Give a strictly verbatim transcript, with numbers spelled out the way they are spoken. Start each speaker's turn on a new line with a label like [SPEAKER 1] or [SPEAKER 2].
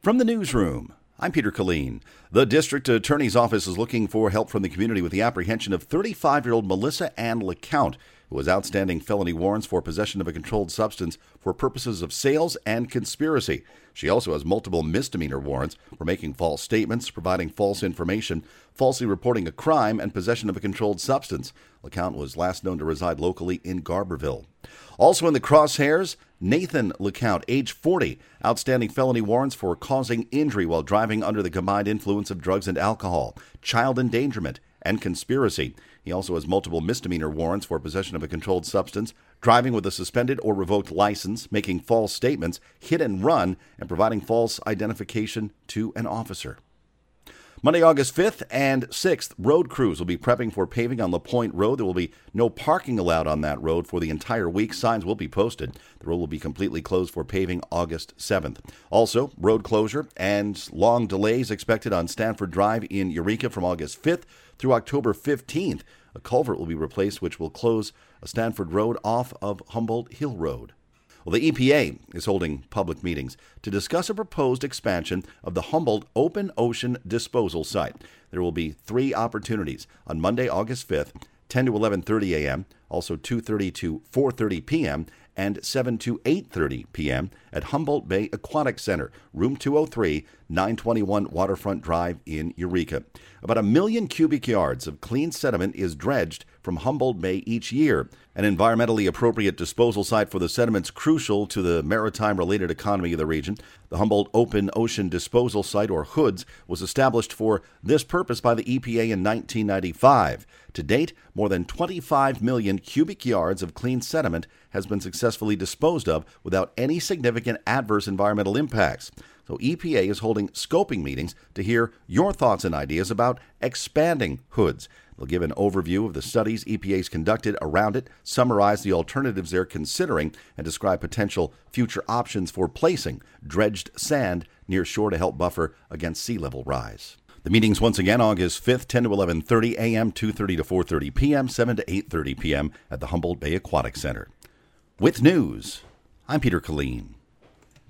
[SPEAKER 1] From the newsroom, I'm Peter Killeen. The district attorney's office is looking for help from the community with the apprehension of thirty-five-year-old Melissa Ann LeCount, who has outstanding felony warrants for possession of a controlled substance for purposes of sales and conspiracy. She also has multiple misdemeanor warrants for making false statements, providing false information, falsely reporting a crime, and possession of a controlled substance. LeCount was last known to reside locally in Garberville. Also in the crosshairs, Nathan LeCount, age forty, outstanding felony warrants for causing injury while driving under the combined influence of drugs and alcohol, child endangerment, and conspiracy. He also has multiple misdemeanor warrants for possession of a controlled substance, driving with a suspended or revoked license, making false statements, hit and run, and providing false identification to an officer. Monday, August fifth and sixth, road crews will be prepping for paving on LaPointe Road. There will be no parking allowed on that road for the entire week. Signs will be posted. The road will be completely closed for paving August seventh. Also, road closure and long delays expected on Stanford Drive in Eureka from August fifth through October fifteenth. A culvert will be replaced, which will close a Stanford Road off of Humboldt Hill Road. Well, the E P A is holding public meetings to discuss a proposed expansion of the Humboldt Open Ocean Disposal Site. There will be three opportunities on Monday, August fifth, ten to eleven thirty a.m., also two thirty to four thirty p.m., and seven to eight thirty p.m. at Humboldt Bay Aquatic Center, room two oh three, nine twenty-one Waterfront Drive in Eureka. About a million cubic yards of clean sediment is dredged from Humboldt Bay each year. An environmentally appropriate disposal site for the sediment is crucial to the maritime-related economy of the region. The Humboldt Open Ocean Disposal Site, or HOODS, was established for this purpose by the E P A in nineteen ninety-five. To date, more than twenty-five million cubic yards of clean sediment has been successfully disposed of without any significant adverse environmental impacts. So E P A is holding scoping meetings to hear your thoughts and ideas about expanding HOODS. They'll give an overview of the studies E P A's conducted around it, summarize the alternatives they're considering, and describe potential future options for placing dredged sand near shore to help buffer against sea level rise. The meetings once again August fifth, ten to eleven thirty a.m., two thirty to four thirty p.m., seven to eight thirty p.m. at the Humboldt Bay Aquatic Center. With news, I'm Peter Killeen.